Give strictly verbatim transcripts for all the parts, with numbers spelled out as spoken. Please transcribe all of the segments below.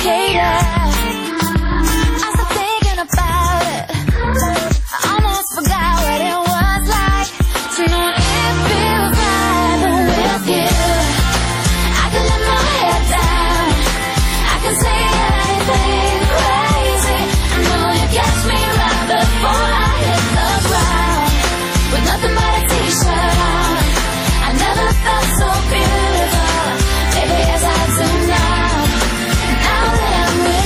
complicated. I started thinking about it. I almost forgot what it was like to know it feels right. But with you, I can let my head down. I can say anything crazy. I know you catch me right before I hit the ground. With nothing but a t-shirt on, I never felt so beautiful. Baby, as I do now. Now that I'm with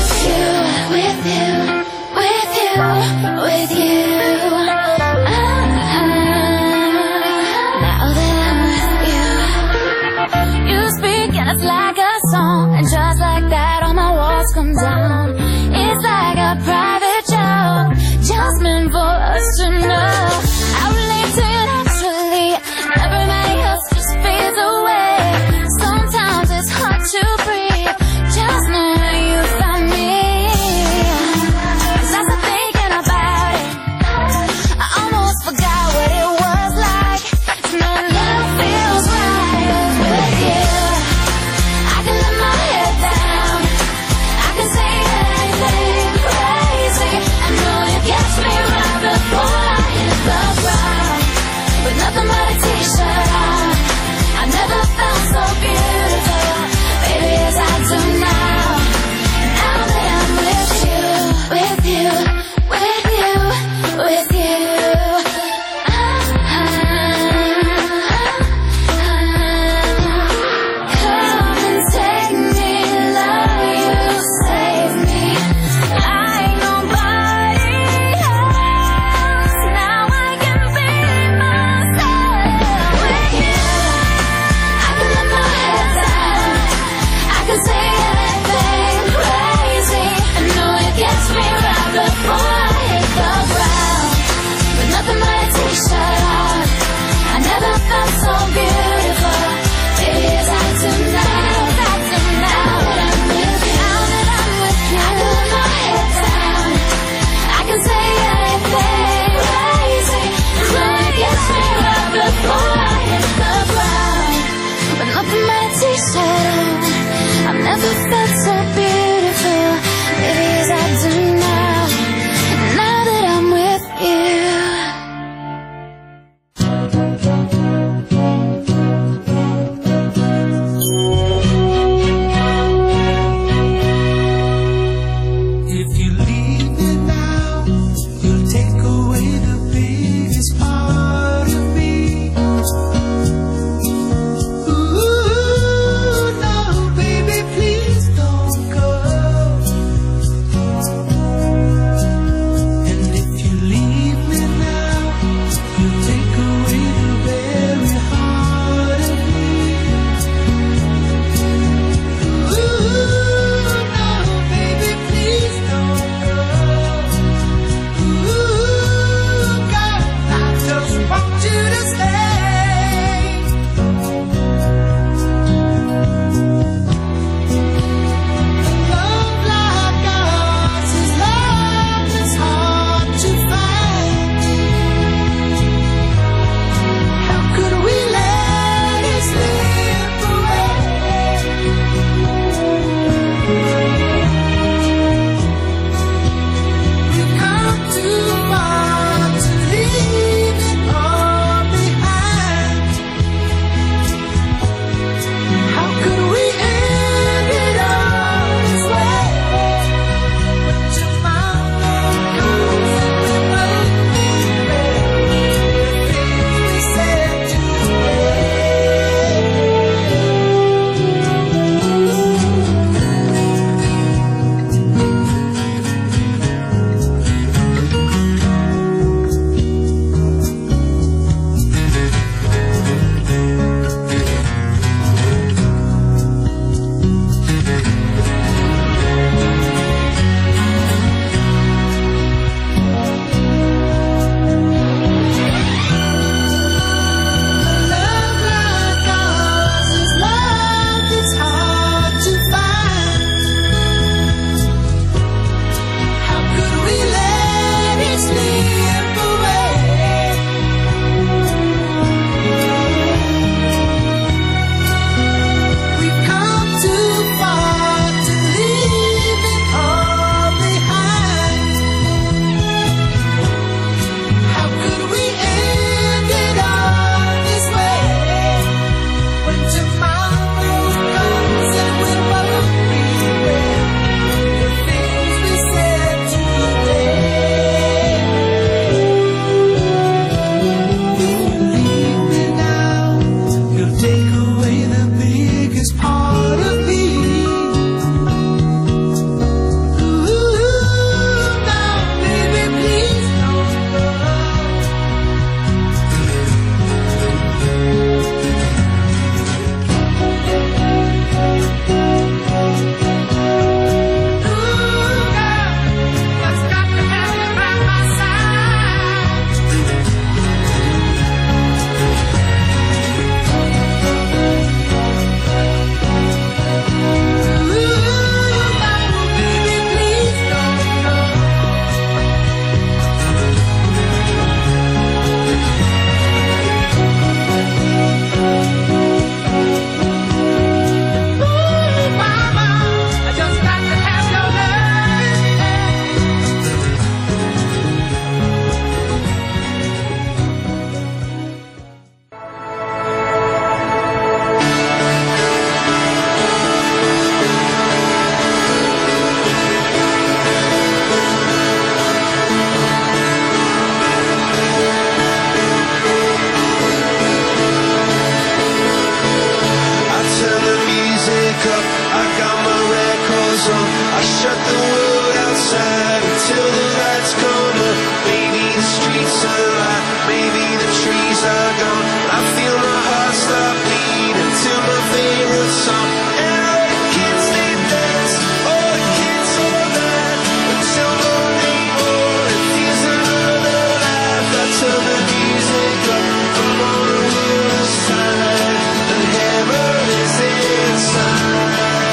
so I shut the world outside until the lights come up. Maybe the streets are alive, maybe the trees are gone. I feel my heart stop beating to my favorite song. And all the kids they dance, all the kids all night until Monday morning feels another life. I turn the music up, I'm on the other side, and heaven is inside.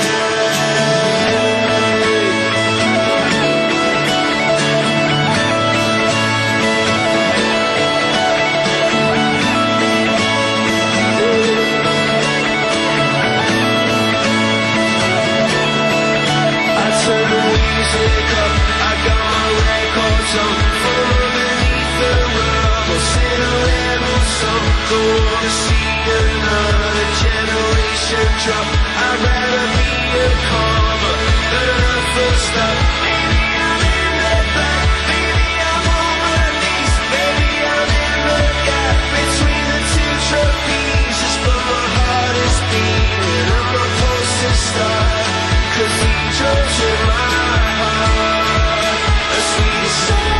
Don't wanna see another generation drop. I'd rather be a comma than a full stop. Maybe I'm in the black, maybe I'm on my knees, maybe I'm in the gap between the two trapezes. But my heart is beating, I'm a pulse to start. Cathedrals in my heart, a sweet sound.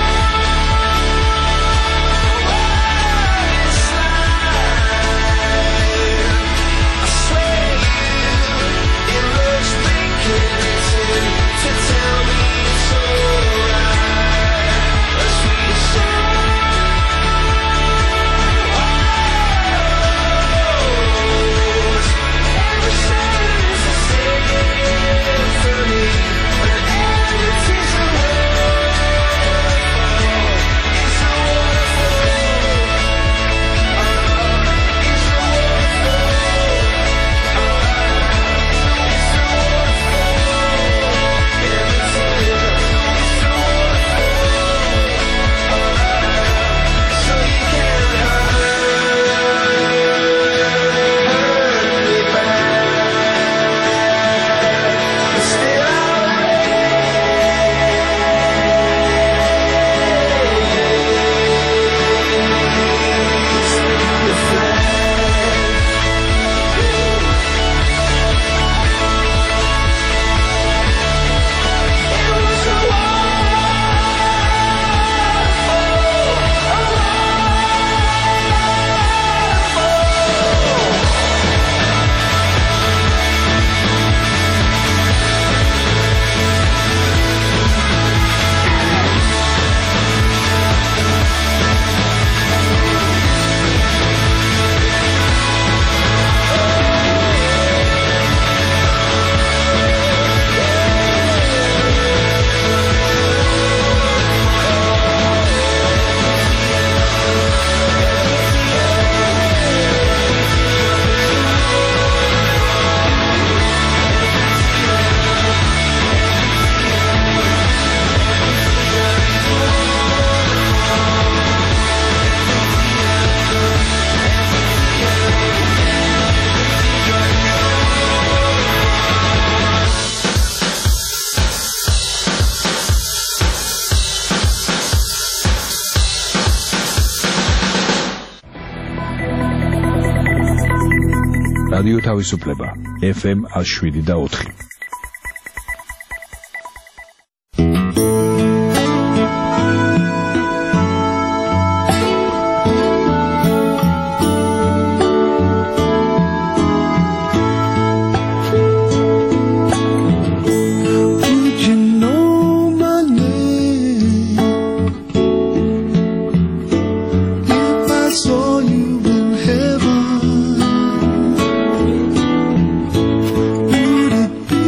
რადიო თავისუფლება ეფ ემ შვიდი და ოთხი. Would it be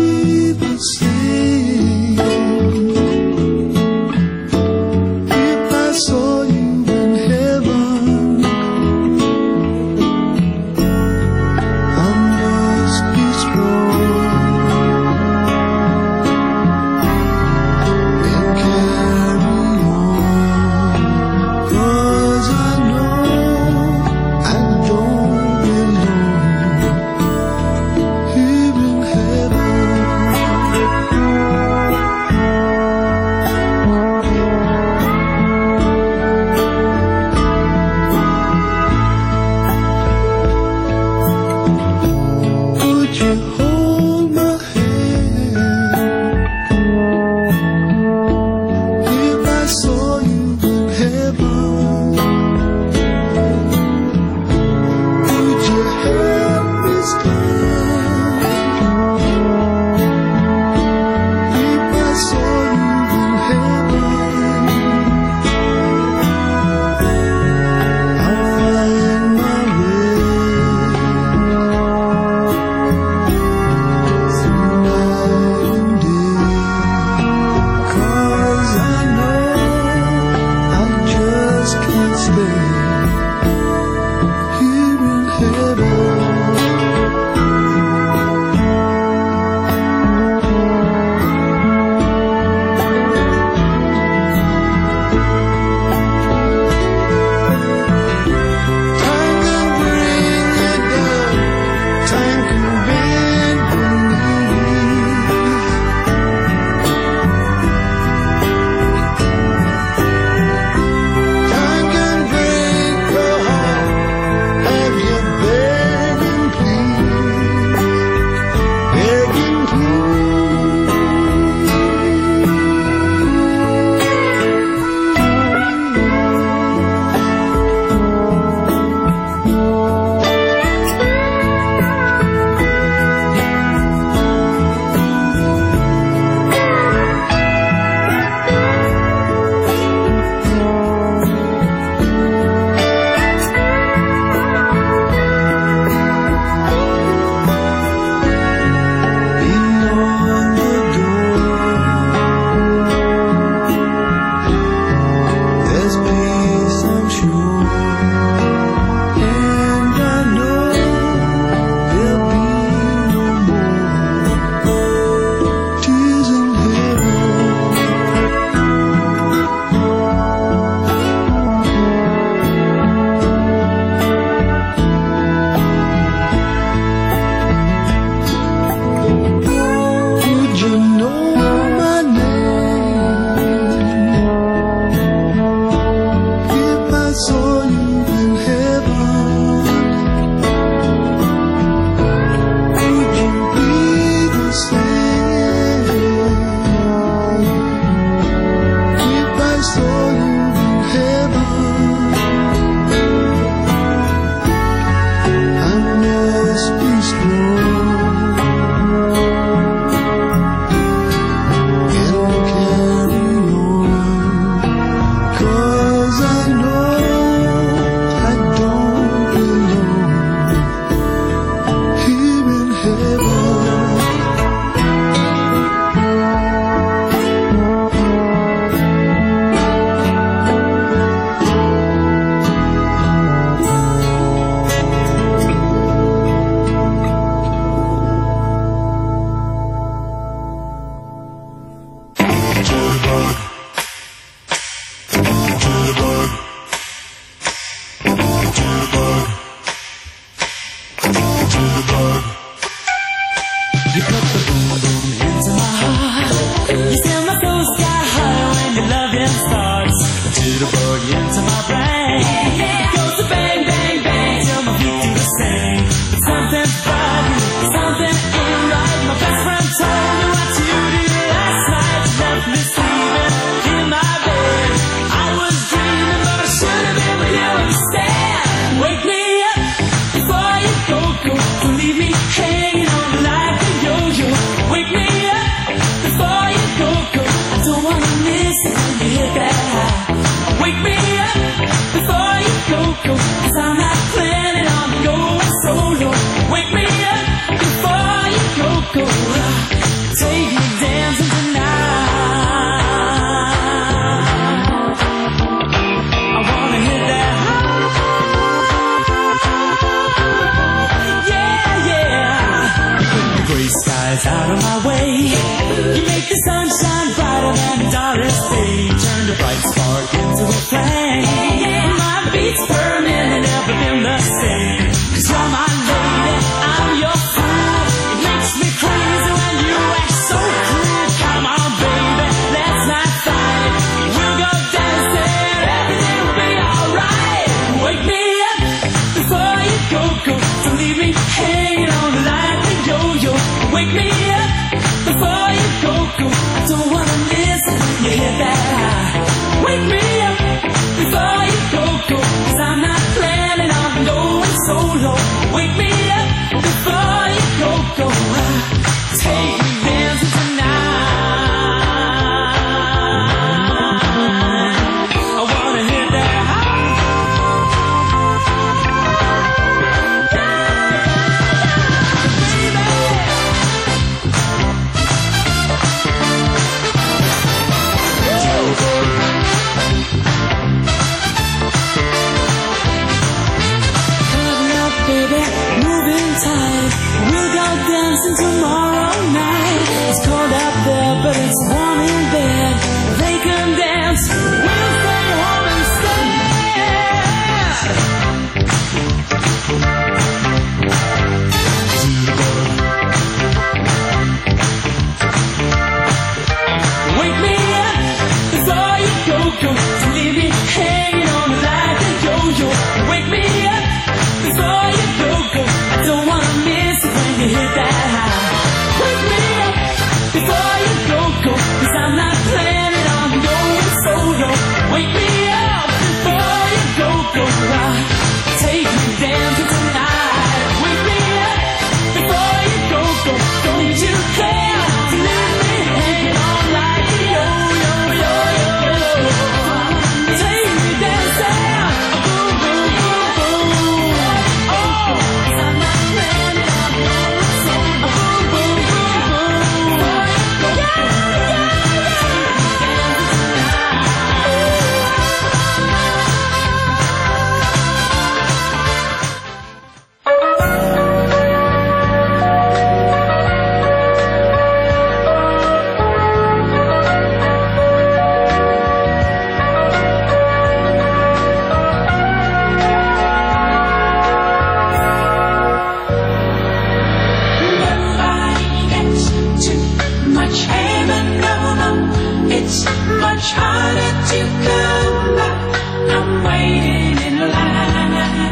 heaven no more. It's much harder to come back. I'm waiting in line.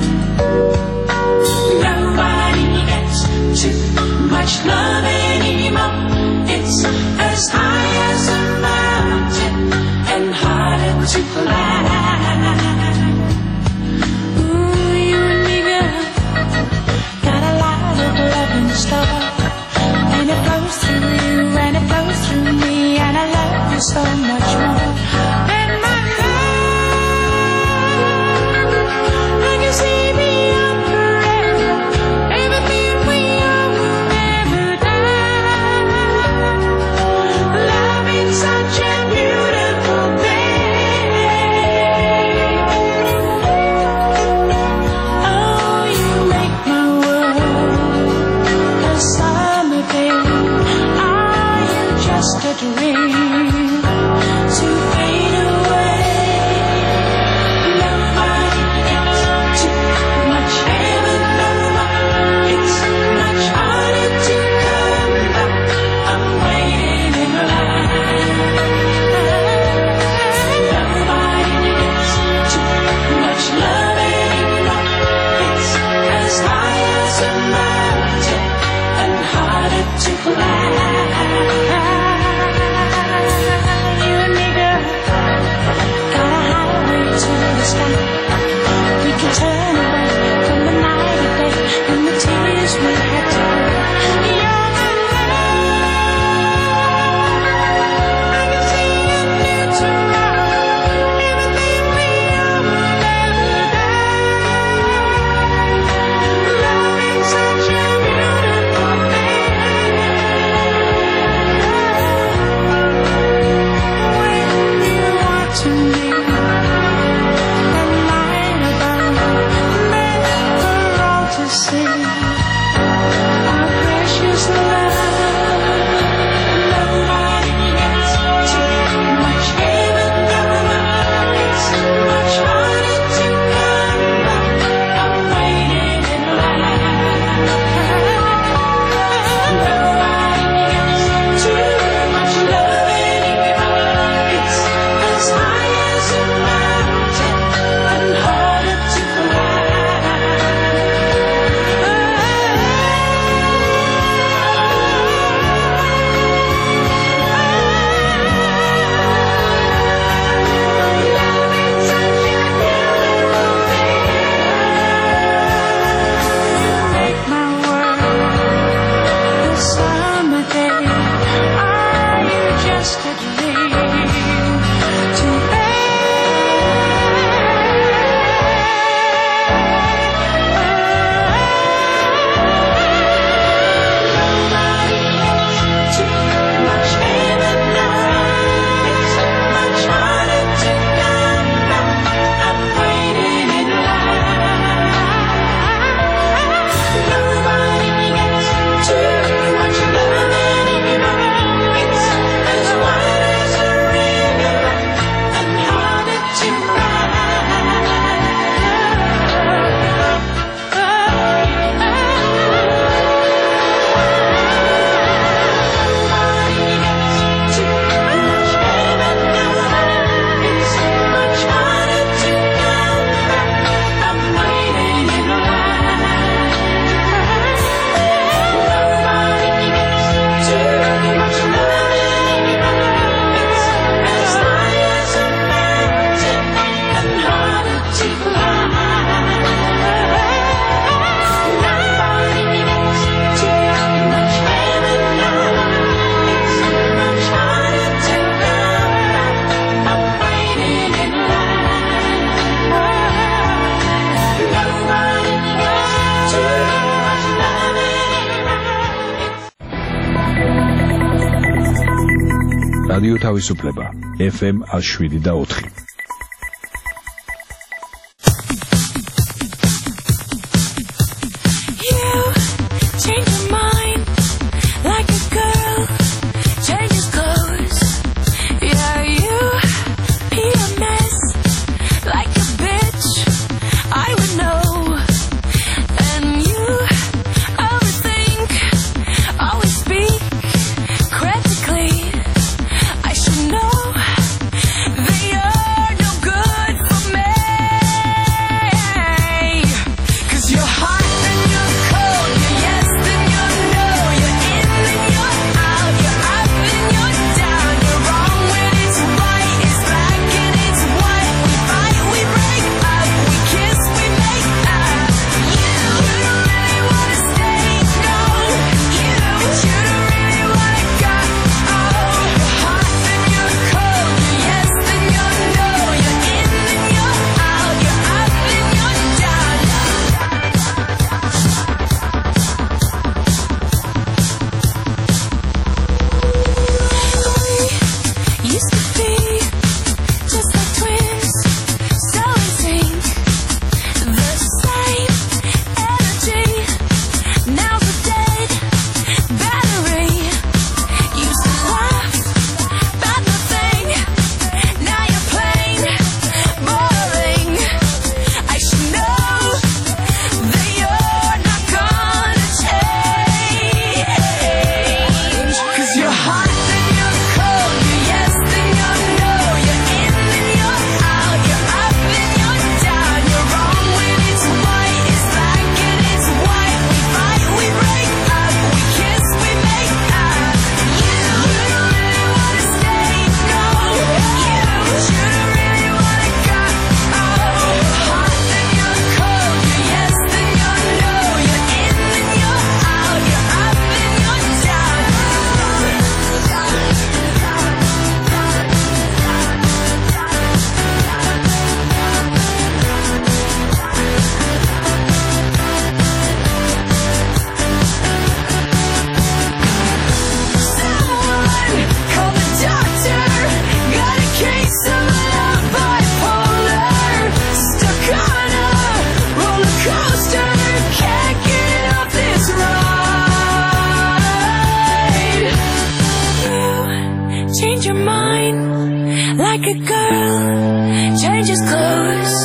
Nobody gets too much love anymore. It's as high as a mountain and harder to climb. Ooh, you and me, girl, got a lot of love in store, and it flows through you and it flows through me, and I love you so much more. And my love, I can see beyond forever. Everything we are will never die. Love is such a beautiful thing. Oh, you make my world a summer day. Are you just a dream to fade away? Nobody gets too much heaven no more. It's much harder to come back. I'm waiting in line. Nobody gets too much love anymore. It's as high as a mountain and harder to climb. You and me, girl, got a highway to the sky. We can turn away from the night and day and the tears we had to cry. You're my love. I can see a new tomorrow. Everything we are will never die. Love is such a beautiful thing. When you are to me, the light above, meant for all to see. Our precious love. Nobody gets too much heaven no more. It's much harder to come back. I'm waiting in line. Nobody gets too much love anymore. It's as high as a mountain and harder to make my world a summer day. Are you just a dream to Nobody gets too much heaven no more. It's much harder to come back. I'm waiting in line. Nobody gets too much love anymore. It's as wide as a river and harder to Nobody gets too much heaven no more. It's much harder to come back. I'm waiting in line. Nobody gets too much love anymore. It's as high as a mountain and harder to climb. Nobody gets too much heaven no more. It's much harder to come back. I'm waiting in line. Nobody gets too much love anymore. რადიო თავისუფლება ეფ ემ one oh seven და four. You change your mind like a girl changes clothes. Yeah, you be a mess like a bitch. I would know. And you always think, always speak critically. change your mind like a girl changes clothes.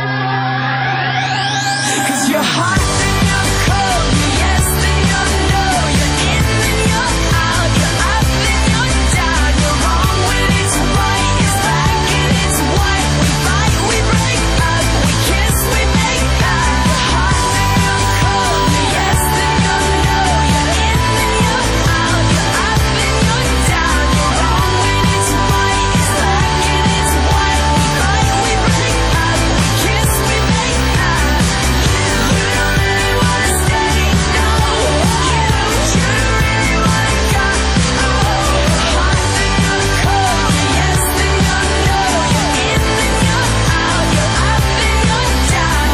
'Cause you're hot and you're cold, you're yes and you're no, you're in and you're out, you're up and you're down, you're wrong when it's right, it's black and it's white. We fight, we break up, we kiss, we make up. You're hot and you're cold, you're yes and you're no, you're in and you're out, you're up and you're down, you're wrong when it's right, it's black and it's white. We fight, we break up, we kiss, we make up. You don't really wanna stay, no. You, you really wanna go. Oh, hot and you're cold, you're yes and you're no, you're in and you're out, you're up and you're down,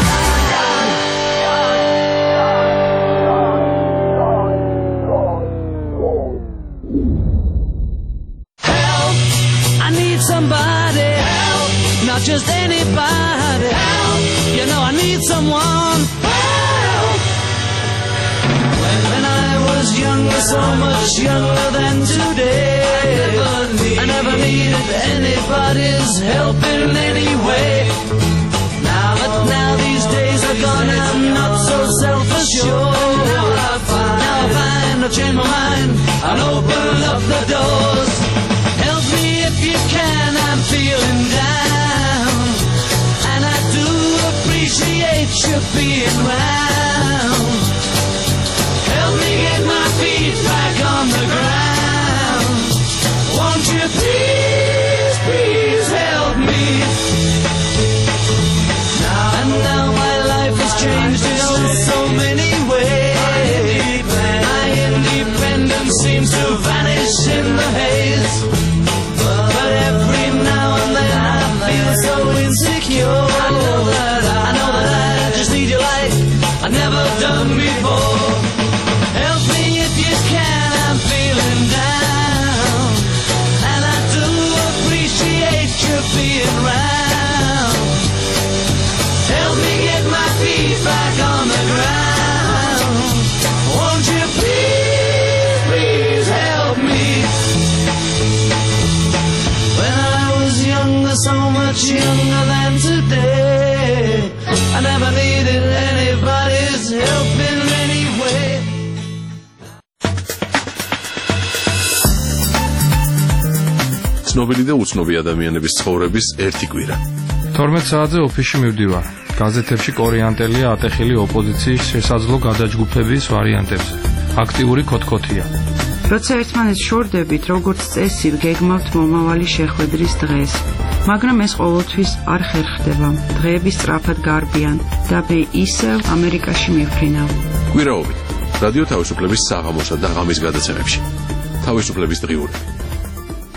Help! I need somebody. Help! Not just anybody. Help! You know I need someone. Help! When I was younger, so much younger than today, I never needed anybody's help in any way. Now that now these days are gone, I'm not so self-assured. Now I find, now I find I've changed my mind and open up the doors. Help me if you can, I'm feeling down, and I do appreciate you being round. Help me get my feet back on the ground. Won't you please, please help me? Now and now my life has changed in oh so many ways. My independence seems to vanish in the haze. But every now and then I feel so insecure. I know that I, I know that I just need your light. I've never done before. Help me if you can, I'm feeling down, and I do appreciate you being round. Help me get my feet back on the ground. Won't you please, please help me? When I was younger, so much younger than today, I never needed anybody's help in any way. ცნობილი და უცნობი ადამიანების ცხოვრების ერთი კვირა. თორმეტ საათზე ოფისში მივდივარ. გაზეთებში კორიანტელია ატეხილი ოპოზიციის შესაძლო გადაჯგუფების ვარიანტებზე. აქტიური ქოთქოთია. როცა ერთმანეთს შორდებით, როგორც წესი, გეგმავთ მომავალი შეხვედრის დღეს. მაგრამ ეს ყოველთვის არ ხერხდება. დღეები სწრაფად გარბიან და მე ისევ ამერიკაში მივფრინავ. კვირაობით რადიო თავისუფლების საღამოსა და ღამის გადაცემებში. თავისუფლების დღიური.